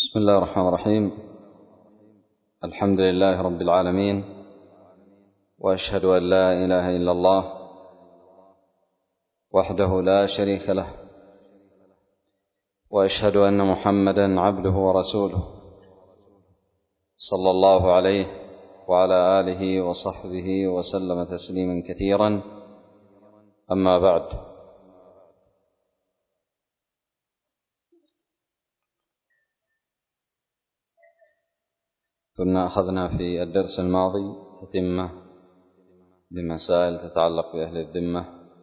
بسم الله الرحمن الرحيم. الحمد لله رب العالمين، وأشهد أن لا إله إلا الله وحده لا شريك له، وأشهد أن محمدا عبده ورسوله صلى الله عليه وعلى آله وصحبه وسلم تسليما كثيرا. أما بعد، كنا أخذنا في الدرس الماضي تتمة بمسائل تتعلق بأهل الذمة،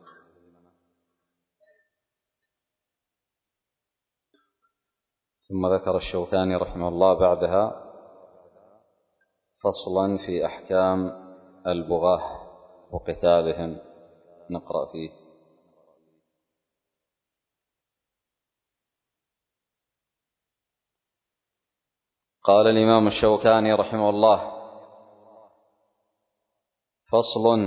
ثم ذكر الشوكاني رحمه الله بعدها فصلا في أحكام البغاة وقتالهم. نقرأ فيه. قال الإمام الشوكاني رحمه الله: فصل: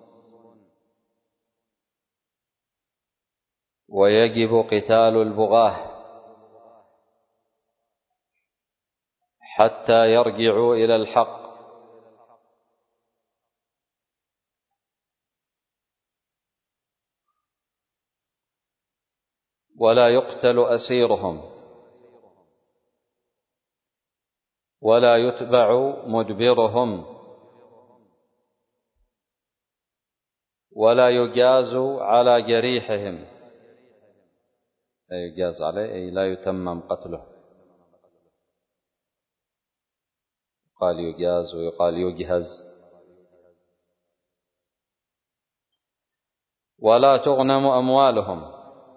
ويجب قتال البغاة حتى يرجعوا إلى الحق، ولا يقتل أسيرهم، ولا يتبع مدبرهم، ولا يجاز على جريحهم. لا يجاز عليه أي لا يتمم قتله. قال يجاز ويقال يجهز. ولا تغنم أموالهم،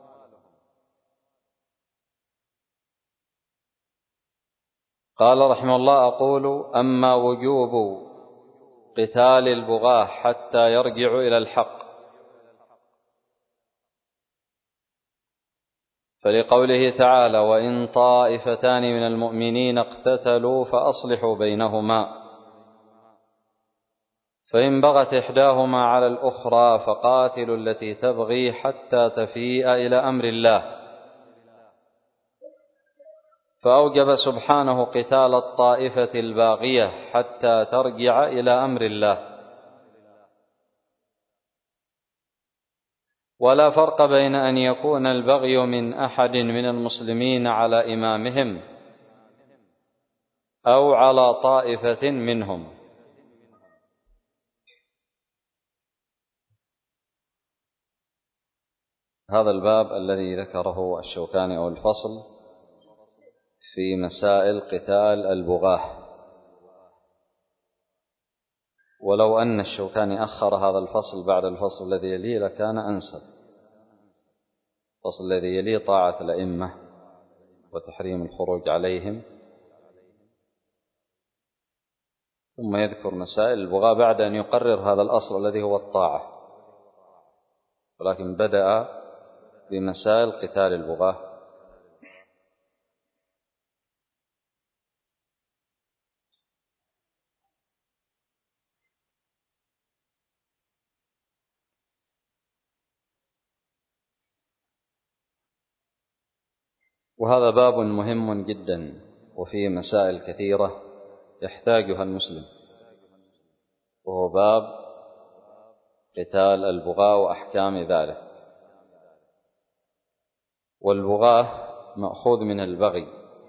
قال رحمه الله: أقول: أما وجوب قتال البغاة حتى يرجعوا إلى الحق فلقوله تعالى: وإن طائفتان من المؤمنين اقتتلوا فأصلحوا بينهما، فإن بغت إحداهما على الأخرى فقاتلوا التي تبغي حتى تفيء إلى أمر الله، فأوجب سبحانه قتال الطائفة الباغية حتى ترجع إلى أمر الله. ولا فرق بين أن يكون البغي من أحد من المسلمين على إمامهم أو على طائفة منهم. هذا الباب الذي ذكره الشوكاني أو الفصل في مسائل قتال البغاة. ولو أن الشوكاني أخر هذا الفصل بعد الفصل الذي يليه لكان أنسب. الفصل الذي يليه طاعة الأئمة وتحريم الخروج عليهم، ثم يذكر مسائل البغاة بعد أن يقرر هذا الأصل الذي هو الطاعة، ولكن بدأ بمسائل قتال البغاة. وهذا باب مهم جدا، وفيه مسائل كثيرة يحتاجها المسلم، وهو باب قتال البغاة وأحكام ذلك. والبغاة مأخوذ من البغي،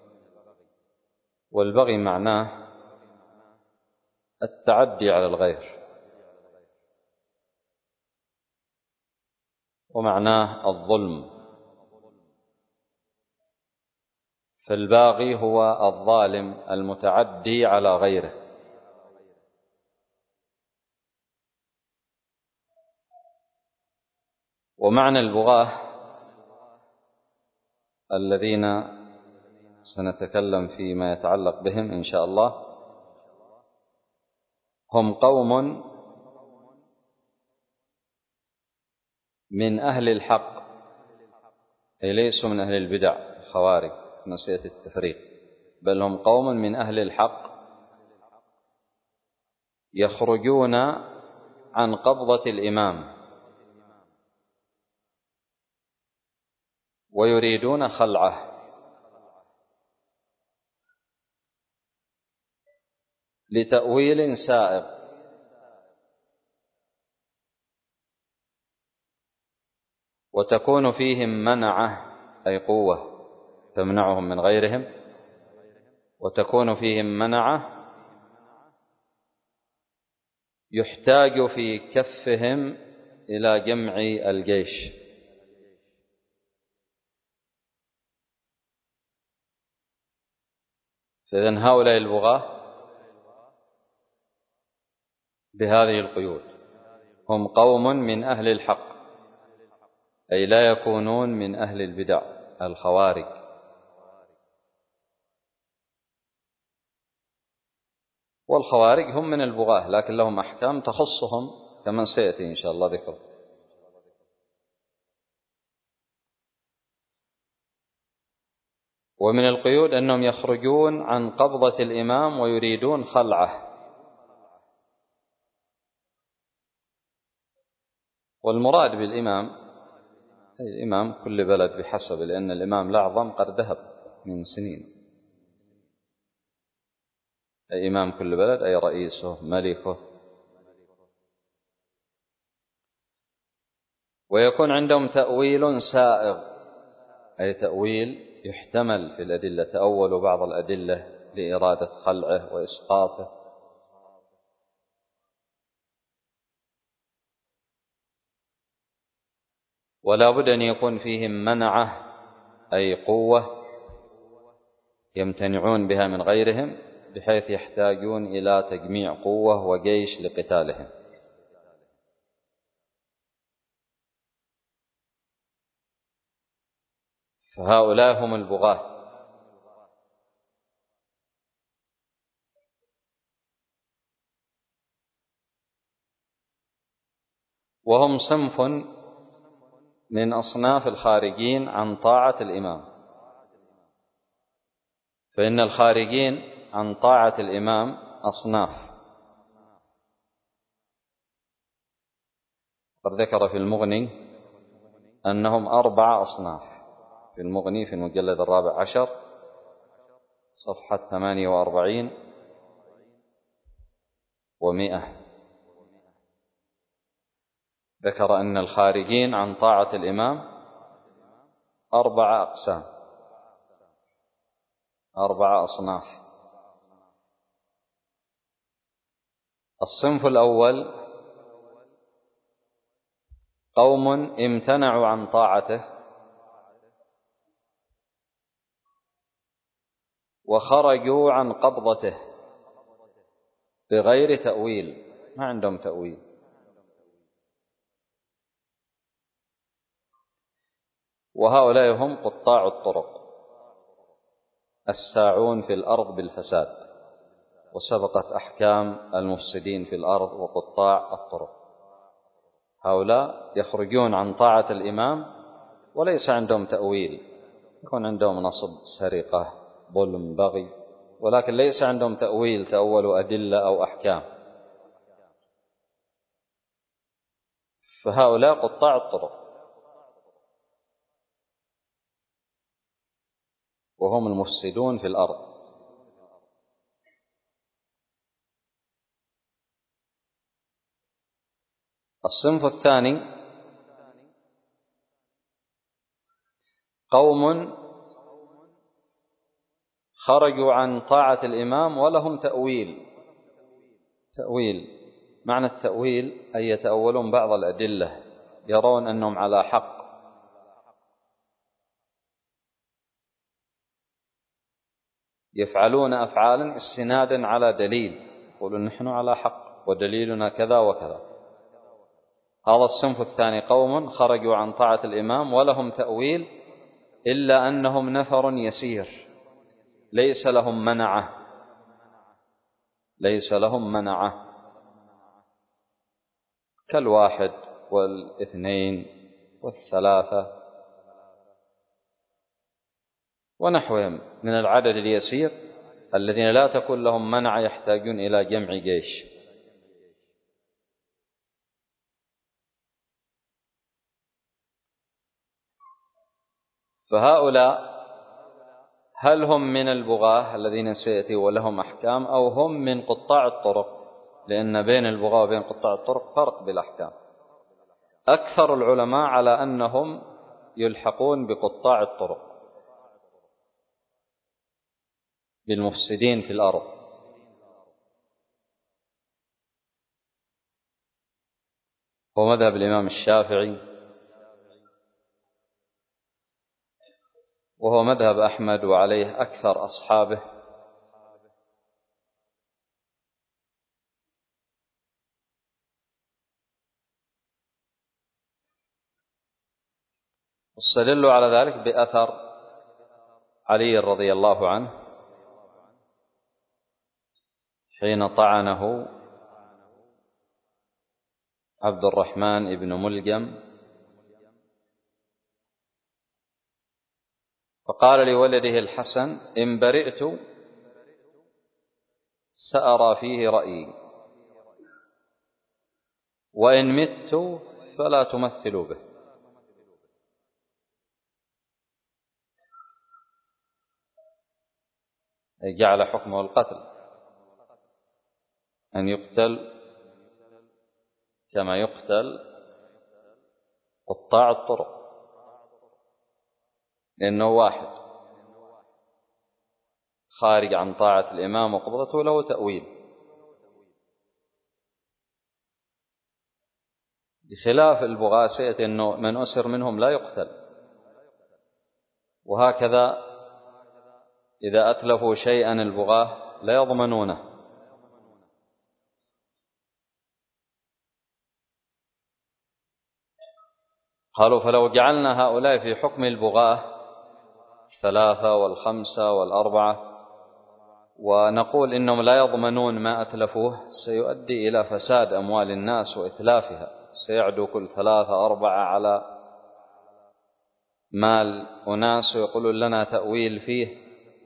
والبغي معناه التعدي على الغير، ومعناه الظلم. فالباغي هو الظالم المتعدي على غيره. ومعنى البغاة الذين سنتكلم فيما يتعلق بهم إن شاء الله هم قوم من أهل الحق، أي ليسوا من أهل البدع الخوارج نسيت التفريق، بل هم قوم من أهل الحق يخرجون عن قبضة الإمام ويريدون خلعه، لتأويل سائغ، وتكون فيهم منعة أي قوة تمنعهم من غيرهم، وتكون فيهم منعة يحتاج في كفهم إلى جمع الجيش. فإذن هؤلاء البغاة بهذه القيود هم قوم من أهل الحق، أي لا يكونون من أهل البدع الخوارج. والخوارج هم من البغاة لكن لهم أحكام تخصهم كما سيأتي إن شاء الله ذكر. ومن القيود أنهم يخرجون عن قبضة الإمام ويريدون خلعه. والمراد بالإمام أي الإمام كل بلد بحسب، لأن الإمام الأعظم قد ذهب من سنين. أي إمام كل بلد أي رئيسه ملكه. ويكون عندهم تأويل سائغ أي تأويل يحتمل في الأدلة، تأول بعض الأدلة لإرادة خلعه وإسقاطه. ولا بد أن يكون فيهم منعة أي قوة يمتنعون بها من غيرهم، بحيث يحتاجون إلى تجميع قوة وجيش لقتالهم. فهؤلاء هم البغاة. وهم صنف من أصناف الخارجين عن طاعة الإمام. فإن الخارجين عن طاعة الإمام أصناف، قد ذكر في المغني أنهم 4 أصناف، في المغني في المجلد 14 صفحة 48 و100 ذكر أن الخارجين عن طاعة الإمام 4 أقسام، 4 أصناف. الصنف الأول قوم امتنعوا عن طاعته وخرجوا عن قبضته بغير تأويل، ما عندهم تأويل. وهؤلاء هم قطاع الطرق الساعون في الأرض بالفساد، وسبقت أحكام المفسدين في الأرض وقطاع الطرق. هؤلاء يخرجون عن طاعة الإمام وليس عندهم تأويل، يكون عندهم نصب سرقة ظلم بغي، ولكن ليس عندهم تأويل تأولوا أدلة أو أحكام. فهؤلاء قطاع الطرق وهم المفسدون في الأرض. الصنف الثاني قوم خرجوا عن طاعة الإمام ولهم تأويل. معنى التأويل أي يتأولون بعض الأدلة، يرون أنهم على حق، يفعلون أفعالا استنادا على دليل، يقولون نحن على حق ودليلنا كذا وكذا. هذا الصنف الثاني قوم خرجوا عن طاعة الإمام ولهم تأويل، إلا أنهم نفر يسير ليس لهم منعة كالواحد والاثنين والثلاثة ونحوهم من العدد اليسير الذين لا تكون لهم منع يحتاجون إلى جمع جيش. فهؤلاء هل هم من البغاة الذين سيأتي ولهم أحكام أو هم من قطاع الطرق؟ لأن بين البغاة وبين قطاع الطرق فرق بالأحكام. أكثر العلماء على أنهم يلحقون بقطاع الطرق، بالمفسدين في الأرض. هو مذهب الإمام الشافعي، وهو مذهب أحمد، وعليه أكثر أصحابه. واستدلوا على ذلك بأثر علي رضي الله عنه حين طعنه عبد الرحمن بن ملجم، فقال لولده الحسن: إن برئت سأرى فيه رأيي، وإن مت فلا تمثلوا به. أي جعل حكمه القتل، أن يقتل كما يقتل قطاع الطرق، لأنه واحد خارج عن طاعة الإمام وقبضته له تأويل، بخلاف البغاة سيأتي أنه من أسر منهم لا يقتل. وهكذا إذا أتلفوا شيئا البغاة لا يضمنونه. قالوا: فلو جعلنا هؤلاء في حكم البغاة 3 والخمسة والأربعة ونقول إنهم لا يضمنون ما أتلفوه، سيؤدي إلى فساد أموال الناس وإتلافها. سيعدو كل 3 4 على مال أناس ويقولون لنا تأويل فيه،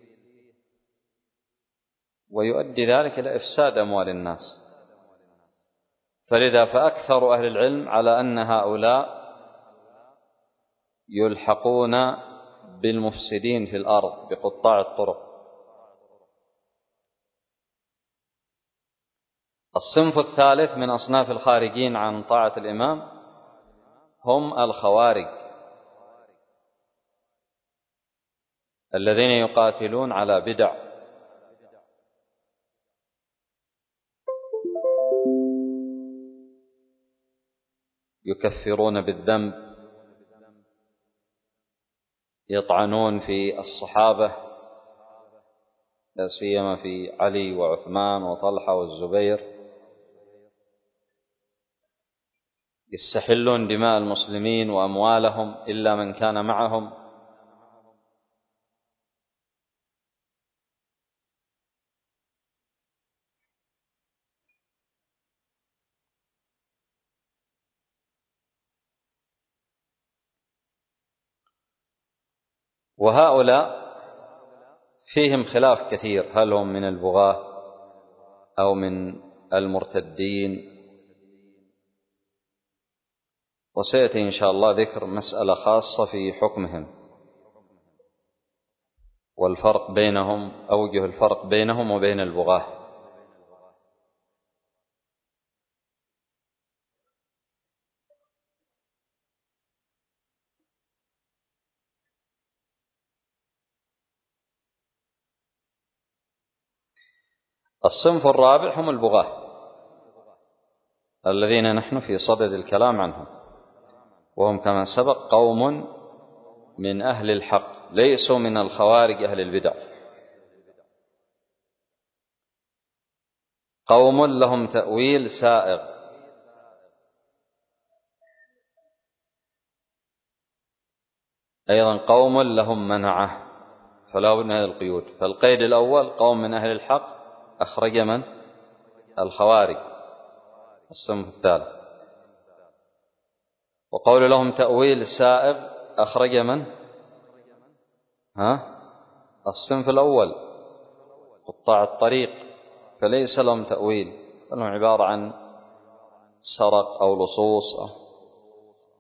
ويؤدي ذلك إلى إفساد أموال الناس. فلذا فأكثر أهل العلم على أن هؤلاء يلحقون بالمفسدين في الأرض، بقطاع الطرق. الصنف الثالث من أصناف الخارجين عن طاعة الإمام هم الخوارج، الذين يقاتلون على بدع، يكفرون بالذنب، يطعنون في الصحابة، لا سيما في علي وعثمان وطلحة والزبير، يستحلون دماء المسلمين وأموالهم إلا من كان معهم. وهؤلاء فيهم خلاف كثير، هل هم من البغاة أو من المرتدين. وسيأتي إن شاء الله ذكر مسألة خاصة في حكمهم والفرق بينهم، أوجه الفرق بينهم وبين البغاة. الصنف الرابع هم البغاة الذين نحن في صدد الكلام عنهم، وهم كما سبق قوم من أهل الحق، ليسوا من الخوارج أهل البدع، قوم لهم تأويل سائغ، أيضا قوم لهم منعه، فلا بد من هذه القيود. فالقيد الأول قوم من أهل الحق أخرج من؟ الخوارج، الصنف الثالث. وقول لهم تأويل سائغ أخرج من؟ الصنف الأول قطاع الطريق، فليس لهم تأويل، فهم عبارة عن سرق أو لصوص.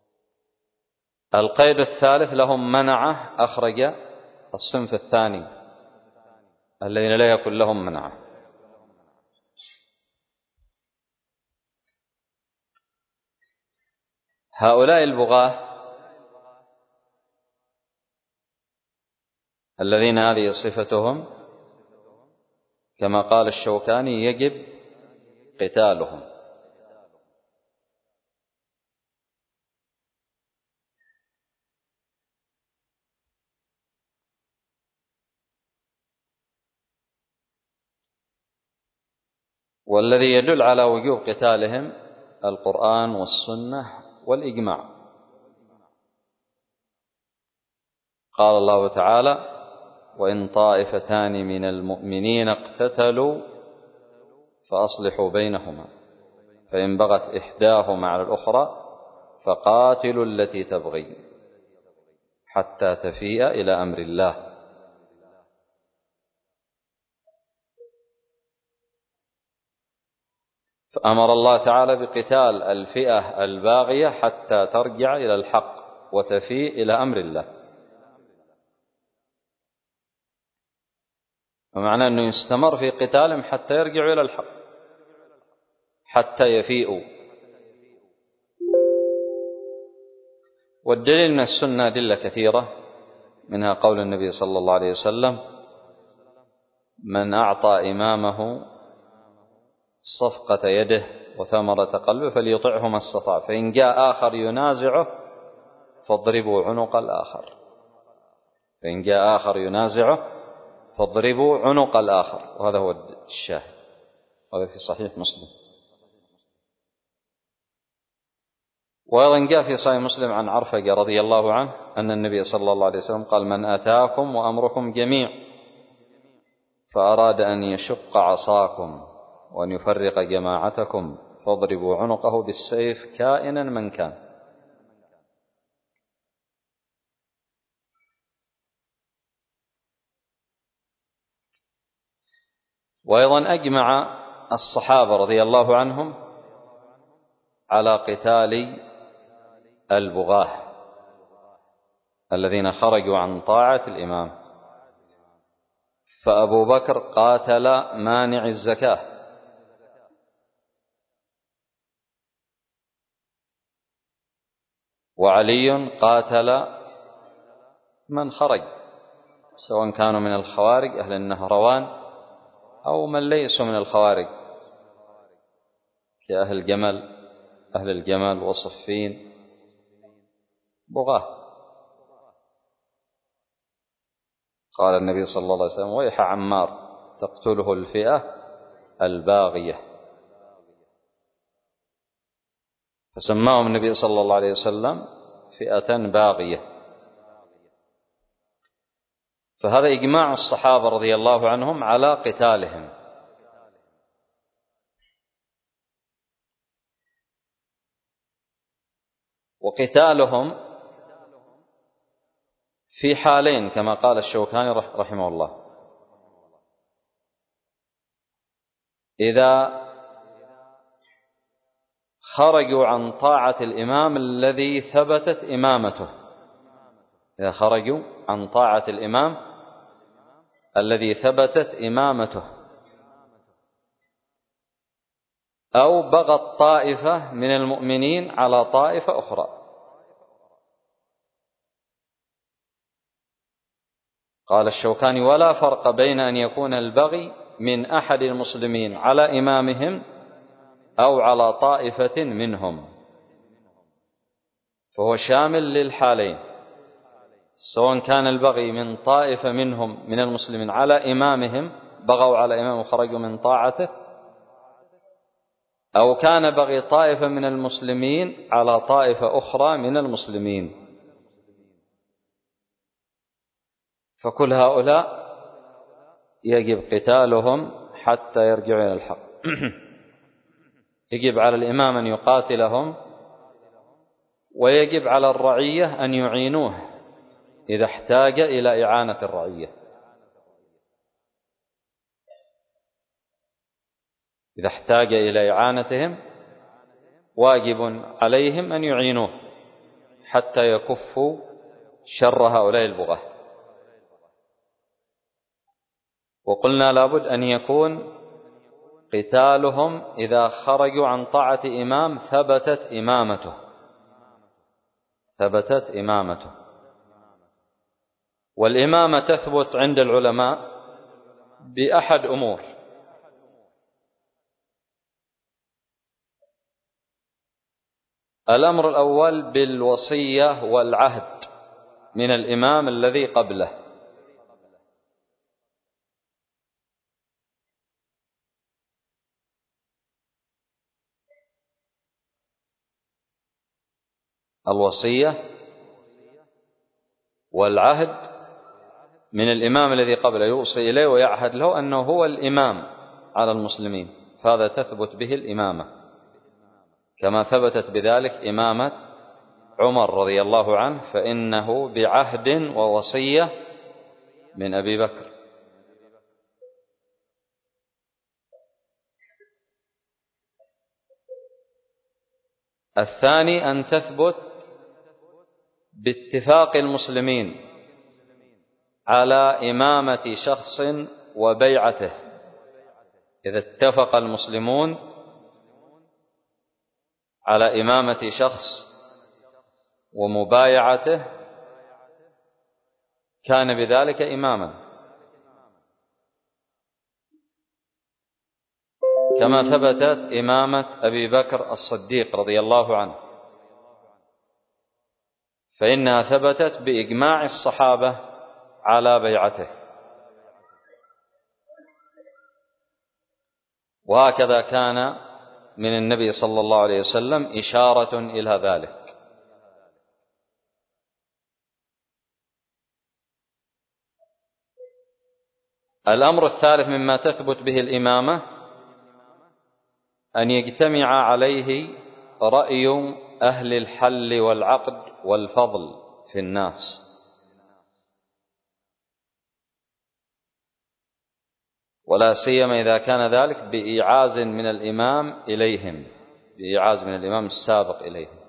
القيد الثالث لهم منعه أخرج الصنف الثاني الذين لا يكن لهم منعه. هؤلاء البغاة الذين هذه صفتهم كما قال الشوكاني يجب قتالهم. والذي يدل على وجوب قتالهم القرآن والسنة والإجماع. قال الله تعالى: وإن طائفتان من المؤمنين اقتتلوا فأصلحوا بينهما فإن بغت إحداهما على الأخرى فقاتلوا التي تبغي حتى تفيء إلى أمر الله. فأمر الله تعالى بقتال الفئة الباغية حتى ترجع إلى الحق وتفيء إلى أمر الله. ومعنى أنه يستمر في قتالهم حتى يرجعوا إلى الحق، حتى يفيئوا. والدليل من السنة أدلة كثيرة، منها قول النبي صلى الله عليه وسلم: من أعطى إمامه صفقة يده وثمرة قلبه فليطعه ما استطاع، فإن جاء آخر ينازعه فاضربوا عنق الآخر. فإن جاء آخر ينازعه فاضربوا عنق الآخر. وهذا هو الشاهد، هذا في صحيح مسلم. وأيضا جاء في صحيح مسلم عن عرفجة رضي الله عنه أن النبي صلى الله عليه وسلم قال: من أتاكم وأمركم جميع فأراد أن يشق عصاكم وأن يفرق جماعتكم فاضربوا عنقه بالسيف كائنا من كان. وأيضا أجمع الصحابة رضي الله عنهم على قتال البغاة الذين خرجوا عن طاعة الإمام. فأبو بكر قاتل مانع الزكاة، وعلي قاتل من خرج، سواء كانوا من الخوارج أهل النهروان أو من ليسوا من الخوارج أهل الجمل وصفين، بغاة. قال النبي صلى الله عليه وسلم: ويح عمار تقتله الفئة الباغية. فسماهم النبي صلى الله عليه وسلم فئة باغية. فهذا إجماع الصحابة رضي الله عنهم على قتالهم. وقتالهم في حالين كما قال الشوكاني رحمه الله: إذا خرجوا عن طاعة الإمام الذي ثبتت إمامته، إذا خرجوا عن طاعة الإمام الذي ثبتت إمامته، أو بغت طائفة من المؤمنين على طائفة أخرى. قال الشوكاني: ولا فرق بين أن يكون البغي من أحد المسلمين على إمامهم أو على طائفة منهم، فهو شامل للحالين، سواء كان البغي من طائفة منهم من المسلمين على إمامهم، بغوا على إمام وخرجوا من طاعته، أو كان بغي طائفة من المسلمين على طائفة أخرى من المسلمين. فكل هؤلاء يجب قتالهم حتى يرجعوا إلى الحق. يجب على الإمام أن يقاتلهم، ويجب على الرعية أن يعينوه إذا احتاج إلى إعانة الرعية. إذا احتاج إلى إعانتهم واجب عليهم أن يعينوه حتى يكفوا شر هؤلاء البغاة. وقلنا لابد أن يكون قتالهم إذا خرجوا عن طاعة إمام ثبتت إمامته. والإمامة تثبت عند العلماء بأحد أمور: الأمر الأول بالوصية والعهد من الإمام الذي قبله، الوصية والعهد من الإمام الذي قبله، يوصي إليه ويعهد له أنه هو الإمام على المسلمين، فهذا تثبت به الإمامة، كما ثبتت بذلك إمامة عمر رضي الله عنه، فإنه بعهد ووصية من أبي بكر. الثاني أن تثبت باتفاق المسلمين على إمامة شخص وبيعته. إذا اتفق المسلمون على إمامة شخص ومبايعته كان بذلك إماما، كما ثبتت إمامة أبي بكر الصديق رضي الله عنه، فإنها ثبتت بإجماع الصحابة على بيعته. وهكذا كان من النبي صلى الله عليه وسلم إشارة إلى ذلك. الأمر الثالث مما تثبت به الإمامة أن يجتمع عليه رأي أهل الحل والعقد والفضل في الناس، ولا سيما إذا كان ذلك بإيعاز من الإمام إليهم، بإيعاز من الإمام السابق إليهم.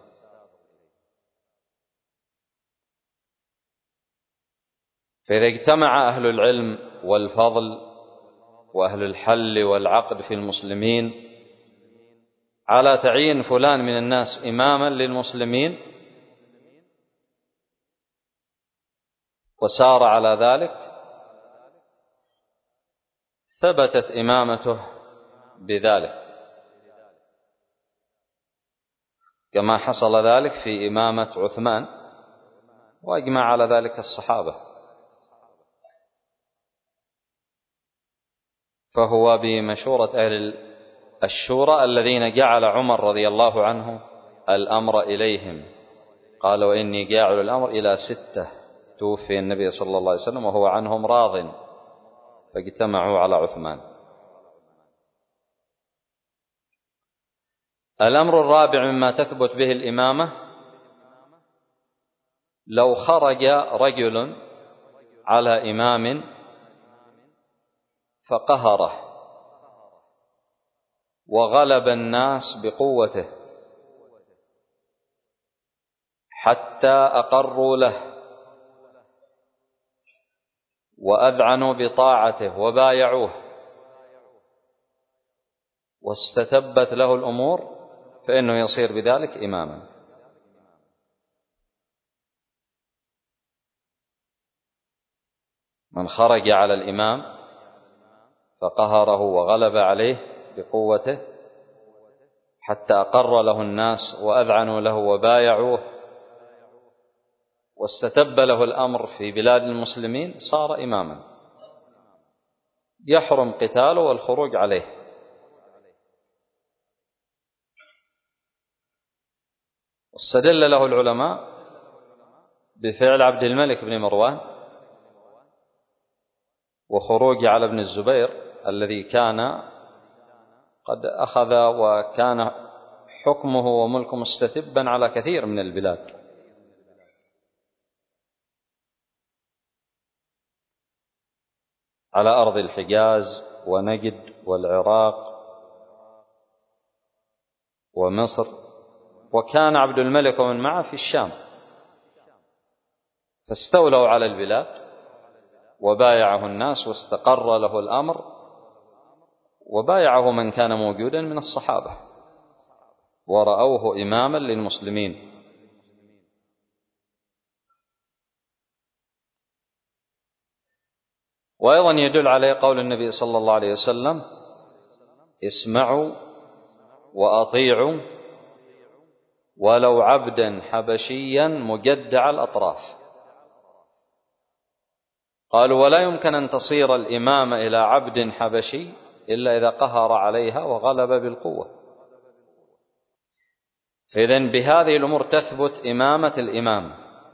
فإذا اجتمع أهل العلم والفضل وأهل الحل والعقد في المسلمين على تعيين فلان من الناس إماما للمسلمين وسار على ذلك، ثبتت إمامته بذلك، كما حصل ذلك في إمامة عثمان، وأجمع على ذلك الصحابة. فهو بمشورة أهل الشورى الذين جعل عمر رضي الله عنه الأمر إليهم، قال: وإني جاعل الأمر إلى 6. توفي النبي صلى الله عليه وسلم وهو عنهم راض، فاجتمعوا على عثمان. الأمر الرابع مما تثبت به الإمامة: لو خرج رجل على إمام فقهره وغلب الناس بقوته حتى أقروا له وأذعنوا بطاعته وبايعوه واستتبت له الأمور، فإنه يصير بذلك إماما. من خرج على الإمام فقهره وغلب عليه بقوته حتى أقر له الناس وأذعنوا له وبايعوه واستتب له الأمر في بلاد المسلمين، صار إماما، يحرم قتاله والخروج عليه. واستدل له العلماء بفعل عبد الملك بن مروان وخروج على ابن الزبير الذي كان قد أخذ وكان حكمه وملكه مستتبا على كثير من البلاد، على أرض الحجاز ونجد والعراق ومصر، وكان عبد الملك ومن معه في الشام، فاستولوا على البلاد وبايعه الناس واستقر له الأمر، وبايعه من كان موجودا من الصحابة ورأوه إماما للمسلمين. وأيضا يدل عليه قول النبي صلى الله عليه وسلم: اسمعوا وأطيعوا ولو عبدا حبشيا مجدع الأطراف. قالوا: ولا يمكن أن تصير الإمامة إلى عبد حبشي إلا إذا قهر عليها وغلب بالقوة. فإذن بهذه الأمور تثبت إمامة الإمام،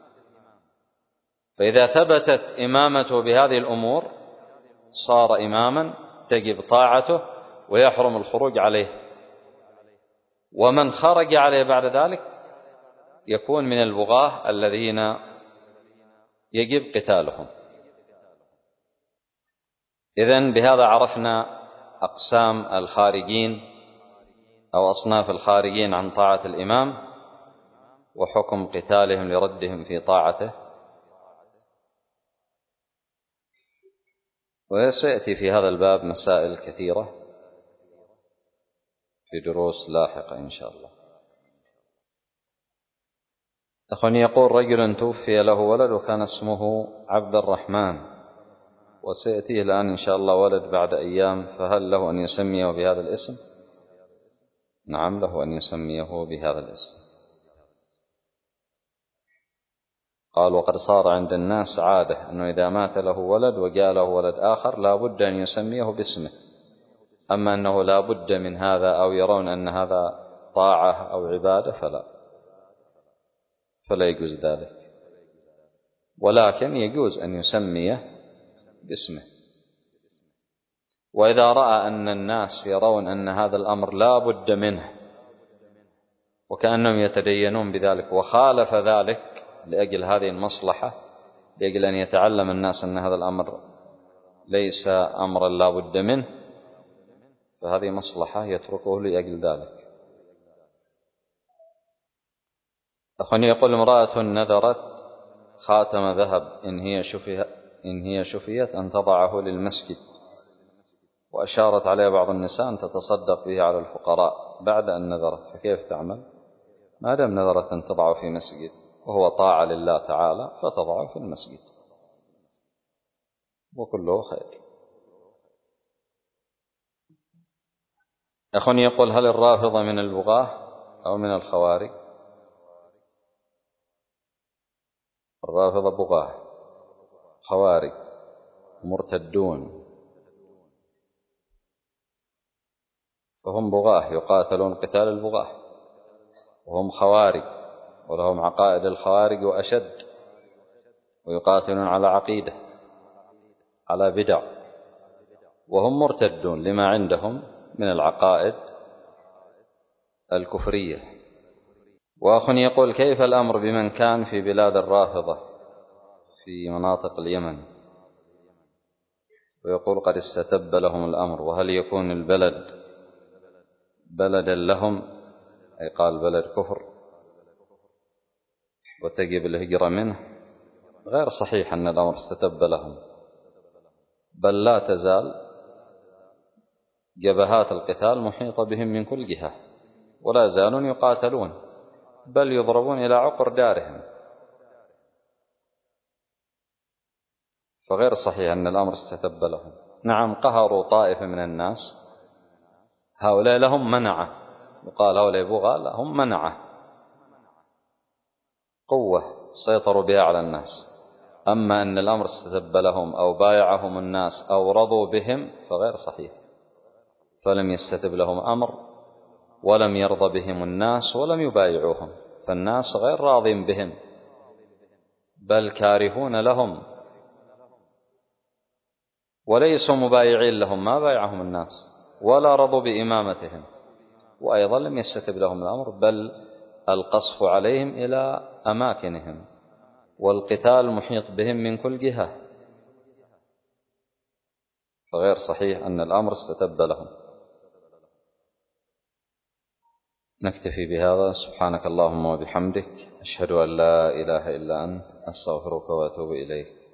فإذا ثبتت إمامته بهذه الأمور صار إماما تجب طاعته ويحرم الخروج عليه، ومن خرج عليه بعد ذلك يكون من البغاة الذين يجب قتالهم. إذن بهذا عرفنا أقسام الخارجين أو أصناف الخارجين عن طاعة الإمام وحكم قتالهم لردهم في طاعته. وسيأتي في هذا الباب مسائل كثيرة في دروس لاحقة إن شاء الله. أخواني، يقول: رجل توفي له ولد وكان اسمه عبد الرحمن، وسيأتيه الآن إن شاء الله ولد بعد أيام، فهل له أن يسميه بهذا الاسم؟ نعم، له أن يسميه بهذا الاسم. قال: وقد صار عند الناس عادة أنه إذا مات له ولد وجاء له ولد آخر لا بد أن يسميه باسمه، أما أنه لا بد من هذا أو يرون أن هذا طاعة أو عبادة فلا يجوز ذلك، ولكن يجوز أن يسميه باسمه. وإذا رأى أن الناس يرون أن هذا الأمر لا بد منه وكأنهم يتدينون بذلك وخالف ذلك لأجل هذه المصلحة، لأجل أن يتعلم الناس أن هذا الأمر ليس أمرا لا بد منه، فهذه مصلحة يتركه لأجل ذلك. أخواني، يقول: امرأة نذرت خاتم ذهب إن هي شفيت أن تضعه للمسجد، وأشارت عليه بعض النساء أن تتصدق به على الفقراء بعد أن نذرت، فكيف تعمل؟ ما دام نذرت أن تضعه في مسجد وهو طاعة لله تعالى فتضعه في المسجد وكله خير. أخواني، يقول: هل الرافضة من البغاة أو من الخوارج؟ الرافضة بغاة، خوارج مرتدون، فهم بغاة يقاتلون قتال البغاة، وهم خوارج ولهم عقائد الخوارج وأشد، ويقاتلون على عقيدة على بدع، وهم مرتدون لما عندهم من العقائد الكفرية. وأخ يقول: كيف الأمر بمن كان في بلاد الرافضة في مناطق اليمن، ويقول قد استتب لهم الأمر، وهل يكون البلد بلدا لهم، أي قال بلد كفر وتجب الهجرة منه؟ غير صحيح أن الأمر استتب لهم، بل لا تزال جبهات القتال محيطة بهم من كل جهة ولا زالون يقاتلون، بل يضربون إلى عقر دارهم، فغير صحيح أن الأمر استتب لهم. نعم، قهروا طائفة من الناس، هؤلاء لهم منعة، يقال هؤلاء بغاة، لا، هم منعة، قوة سيطروا بها على الناس. أما أن الأمر استتب لهم أو بايعهم الناس أو رضوا بهم فغير صحيح، فلم يستتب لهم أمر ولم يرضى بهم الناس ولم يبايعوهم، فالناس غير راضين بهم بل كارهون لهم وليسوا مبايعين لهم، ما بايعهم الناس ولا رضوا بإمامتهم، وأيضا لم يستتب لهم الأمر بل القصف عليهم إلى أماكنهم والقتال محيط بهم من كل جهة، فغير صحيح أن الأمر استتب لهم. نكتفي بهذا. سبحانك اللهم وبحمدك، أشهد أن لا إله إلا أنت، أستغفرك وأتوب إليك.